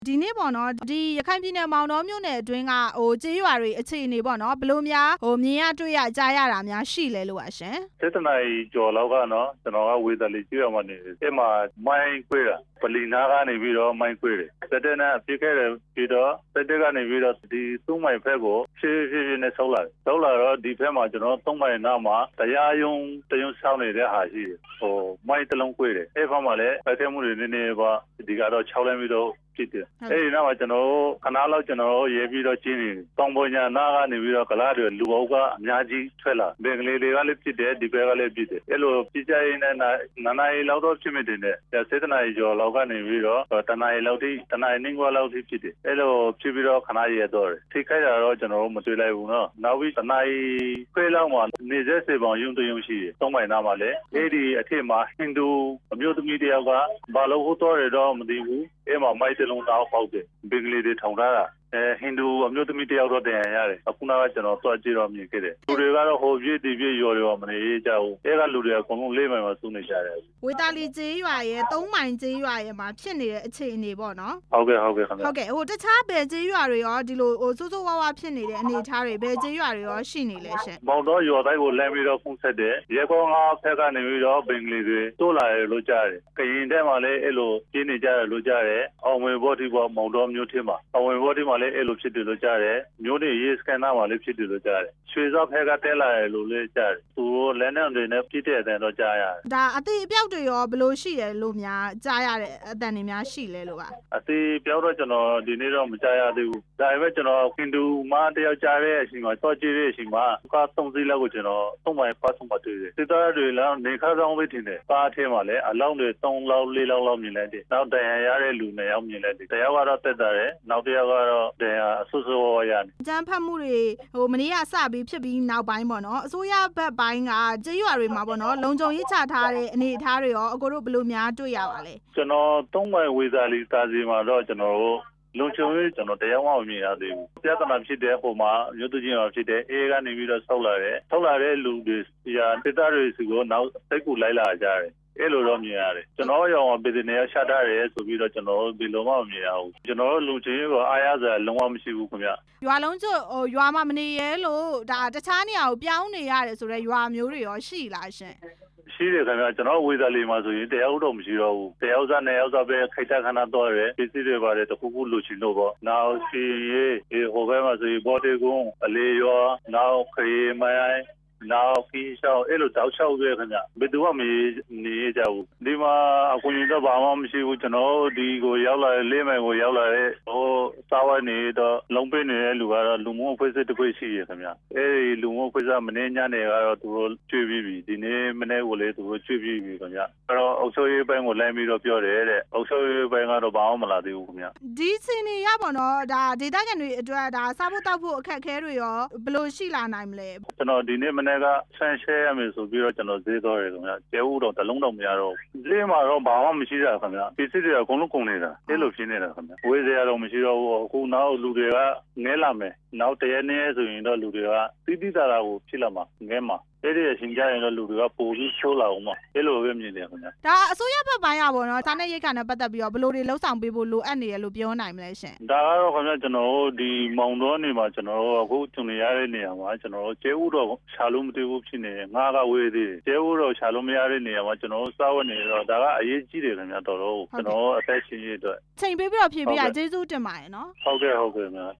ဒီနေ့ပေါ့နော်ဒီရခိုင်ပြည်နယ်မောင်တော်မြို့နယ်အတွင်းကကျေးရွာတွေအခြေအနေပေါ့နော်ဘယ်လိုများမြင်ရတွေ့ရကြားရတာများရှိလဲလို့ပါရှင်စစ်တနာကြီးကျော်လောက်ကနော်ကျွန်တော်ကဝေဒလီကျွော်မှာနေအဲ့မှာမိုင်းခွေးတာပလီနာကနေပြီးတော့မိုင်းခွေးတယ်စစ်တပ်နဲ့ပြစ်ခဲ့တယ်ပြီးတော့စစ်တပ်ကနေပြီးတော့ဒီသုံးမိုင်ဖက်ကိုဖြည်းဖြည်းနဲ့ဆုပ်လာတော့ဒီဖက်မှာကျွန်တော်သုံးမိုင်နောက်မှာတရားယုံတယုံဆောင်းနေတဲ့ဟာရှိတယ်မိုင်းတလုံးခွေးတယ်အဲ့ဖက်မှာလည်းဖက်ခဲမှုတွေနည်းနည်းပါဒီကတော့6လမ်းပြီးတော့ဖြစ်တယ်အဲ့ဒီနောက်မှာကျွန်တော်ခဏလောက်ကျွန်တော်ရေးပြီးတော့ကျင်းနေတောင်ပေါ်ညာနာကနေပြီးတော့ကလားတွေလူအုပ်ကအများကြီးထွက်လာဘင်္ဂလီတွေကလည်းဖြစ်တယ်ဒီဘက်ကလည်းဖြစ်တယ်အဲ့လိုပြည်ကြရင်နဲ့နာနာရီလောက်တော့ဖြစ်မိတယ်နဲ့စေတနာရီကျော်လောက်ကနေပြီးတော့တနာရီလောက်ထိတနာရီနှင်းခွာလောက်ထိဖြစ်တယ်အဲ့လိုဖြစ်ပြီးတော့ခဏရတော့တယ်ထိခိုက်တာတော့ကျွန်တော်တို့မတွေ့လိုက်ဘူးနော်နောက်ပြီးတနာရီခွဲလောက်မှာနေစေစေပေါင်ယုံတယုံရှိတယ်သုံးမိုင်နာမှာလည်းအဲ့ဒီအထက်မှာဟိန္ဒူအမျိုးသမီးတယောက်ကဘာလို့ဟိုတော့ရတော့မသိဘူးအဲ့မှာမိုက်တလုံးတောက်ပေါက်တယ်ဘင်္ဂလီတွေထောင်ထားတာဟိန္ဒူအမျိုးသမီးတယောက်တော့တရားရတယ်အခုနောက်ကကျွန်တော်သွားကြည့်တော့မြင်ခဲ့တယ်လူတွေကတော့ဟိုပြည့်ဒီပြည့်ရော်ရောမနေကြဘူးအဲ့ကလူတွေအကုန်လုံးလေးမိုင်မှာစုနေကြတယ်ဝေတာလီကျေးရွာရဲ့3မိုင်ကျေးရွာရဲ့မှာဖြစ်နေတဲ့အခြေအနေပေါ့နော်ဟုတ်ကဲ့ခင်ဗျဟုတ်ကဲ့တခြားဘယ်ကျေးရွာတွေရောဒီလိုစိုးစိုးဝါးဝါဖြစ်နေတဲ့အနေအထားတွေဘယ်ကျေးရွာတွေရောရှိနေလဲရှင်မောင်တော်ရွာတိုင်းကိုလမ်းပြီးတော့ဖုန်းဆက်တယ်ရဲကောင်းဖက်ကနေပြီးတော့ဘင်္ဂလီတွေတိုးလာတယ်လို့ကြားတယ်ကရင်တဲမှာလည်းအဲ့လိုကျင်းနေကြတယ်လို့ကြားတယ်အောင်ဝင်ဘောတိဘောမောင်တော်မျိုးထင်းမှာအောင်ဝင်ဘောတိမှာလည်းအဲ့လိုဖြစ်တယ်လို့ကြားတယ်မျိုးတွေရေးစကန်နာမှာလည်းဖြစ်တယ်လို့ကြားတယ်ရွှေစောဖက်ကတဲလာတယ်လို့လည်းကြားတယ်သူတို့လက်နဲ့တွေနဲ့ပြည့်တဲ့အတန်တော့ကြားရတယ်ဒါအသေးအပြောက်တွေရောဘယ်လိုရှိတယ်လို့များကြားရတဲ့အတန်တွေများရှိလဲလို့ပါအသေးပြောက်တော့ကျွန်တော်ဒီနေ့တော့မကြားရသေးဘူးဒါပေမဲ့ကျွန်တော်ဟိန္ဒူမတယောက်ကြားတဲ့အချိန်မှာတော့ကြည့်တဲ့အချိန်မှာကား3စီးလောက်ကိုကျွန်တော်သုံးမိုင်ပတ်ဆုံးမတွေ့တယ်စစ်သားတွေလည်းနေခါဆောင်ပဲထင်တယ်ကားထဲမှာလည်းအလောင်းတွေ3လောက်4လောက်မြင်လိုက်တယ်နောက်တရားရတဲ့လူ2ယောက်မြင်လိုက်တယ်တရားကတော့တက်တာတယ်နောက်တစ်ယောက်ကတော့တရားအဆူဆူရတယ်ကျန်းဖတ်မှုတွေမနေ့ကစပြီးဖြစ်ပြီးနောက်ပိုင်းပေါ့နော်အစိုးရဘက်ပိုင်းကကျေးရွာတွေမှာပေါ့နော်လုံခြုံရေးချထားတဲ့အနေအထားတွေရောအကိုတို့ဘယ်လိုများတွေ့ရပါလဲကျွန်တော်သုံးမိုင်ဝေသာလီတာစီမှာတော့ကျွန်တော်တို့လုံခြုံရေးကျွန်တော်တရားဝင်မြင်ရသေးဘူးပြဿနာဖြစ်တဲ့ဟိုမှာမြို့သူချင်းရောဖြစ်တဲ့အေးကနေပြီးတော့ဆောက်လာတဲ့လူတွေရာဒေသတွေစီကိုနောက်စိတ်ကူလိုက်လာကြတယ်အဲ့လိုတော့မြင်ရတယ်ကျွန်တော်ရောပြည်သူနေရာရှာထားတယ်ဆိုပြီးတော့ကျွန်တော်ဒီလိုမှမမြင်ရဘူးကျွန်တော်တို့လူချင်းကိုအားရစရာလုံးဝမရှိဘူးခင်ဗျရွာလုံးကျွတ်ရွာမှာမနေရဲလို့ဒါတခြားနေရာကိုပြောင်းနေရတယ်ဆိုတော့ရွာမျိုးတွေရောရှိလားရှင်ရှိတယ်ခင်ဗျကျွန်တော်ဝေသာလီမှာဆိုရင်တရားဥတော့မရှိတော့ဘူးတရားဥစားနဲ့ရောက်စားပဲခိုက်တာခဏတော့ရဲပစ္စည်းတွေပါတယ်တခုခုလိုချင်လို့ပေါ့နောက်စီရေးဟိုဘက်မှာဆိုရင်ဘော်တေကုန်းအလေးရောနောက်ခရီးမိုင်းနောက်ခီးရှောက်အဲ့လိုတောက်လျှောက်ပဲခင်ဗျဘယ်သူမှမနေကြဘူးဒီမှာအကူကြီးတော့ဘာမှမရှိဘူးကျွန်တော်ဒီကိုရောက်လာတဲ့လေးမိုင်ကိုရောက်လာတဲ့စားဝိုင်းနေတော့လုံးပေးနေတဲ့လူကတော့လူမှုအဖွဲ့အစည်းတစ်ခုရှိရခင်ဗျအဲ့ဒီလူမှုအဖွဲ့အစည်းမနေ့ညနေကတော့သူတို့ကျွေးပြီးပြီဒီနေ့မနေ့ကိုလည်းသူတို့ကျွေးပြီးပြီခင်ဗျအဲ့တော့အုပ်ချုပ်ရေးပိုင်းကိုလိုင်းပြီးတော့ပြောတယ်တဲ့အုပ်ချုပ်ရေးပိုင်းကတော့ဘာမှမလာသေးဘူးခင်ဗျဒီစီနေရပါတော့ဒါဒေသခံတွေအတွက်ဒါစားဖို့တောက်ဖို့အခက်အခဲတွေရောဘယ်လိုရှိလာနိုင်မလဲကျွန်တော်ဒီနေ့မနေ့ကဆန်ရှဲရမယ်ဆိုပြီးတော့ကျွန်တော်ဈေးသွားတယ်ခင်ဗျကျဲဦးတော့တလုံးတော့မရတော့ဘူးဈေးမှာတော့ဘာမှမရှိတာခင်ဗျပစ္စည်းတွေအကုန်လုံးကုန်နေတာအဲ့လိုဖြစ်နေတာခင်ဗျဝေးစရာတော့မရှိတော့ဘူးအခုနောက်လူတွေကငဲလာမယ်နောက်တရက်နေ့ဆိုရင်တော့လူတွေကတိတိတာတာကိုဖြစ်လာမှာငဲမှာအဲ့ဒီအချိန်ကျရင်တော့လူတွေကပိုပြီးချိုးလာအောင်မှာအဲ့လိုပဲမြင်တယ်ခင်ဗျဒါအစိုးရဘက်ပိုင်းရပါတော့စားနေရိတ်ခါနဲ့ပတ်သက်ပြီးတော့ဘယ်လိုတွေလှုပ်ဆောင်ပေးဖို့လိုအပ်နေရလို့ပြောနိုင်မလဲရှင်ဒါကတော့ခင်ဗျကျွန်တော်တို့ဒီမောင်တော်နေမှာကျွန်တော်တို့အခုကျုံနေရတဲ့နေရာမှာကျွန်တော်တို့ကျဲဦးတော့ရှာလို့မတွေ့ဘူးဖြစ်နေတယ်ငါကဝေးသေးတယ်ကျဲဦးတော့ရှာလို့မရတဲ့နေရာမှာကျွန်တော်တို့စားဝတ်နေတော့ဒါကအရေးကြီးတယ်ခင်ဗျတော်တော်ကျွန်တော်အသက်ရှင်ရတဲ့အတွက်ချိန်ပေးပြီးတော့ဖြည့်ပေးရကျေးဇူးတင်ပါတယ်နော်ဟုတ်ကဲ့ခင်ဗျ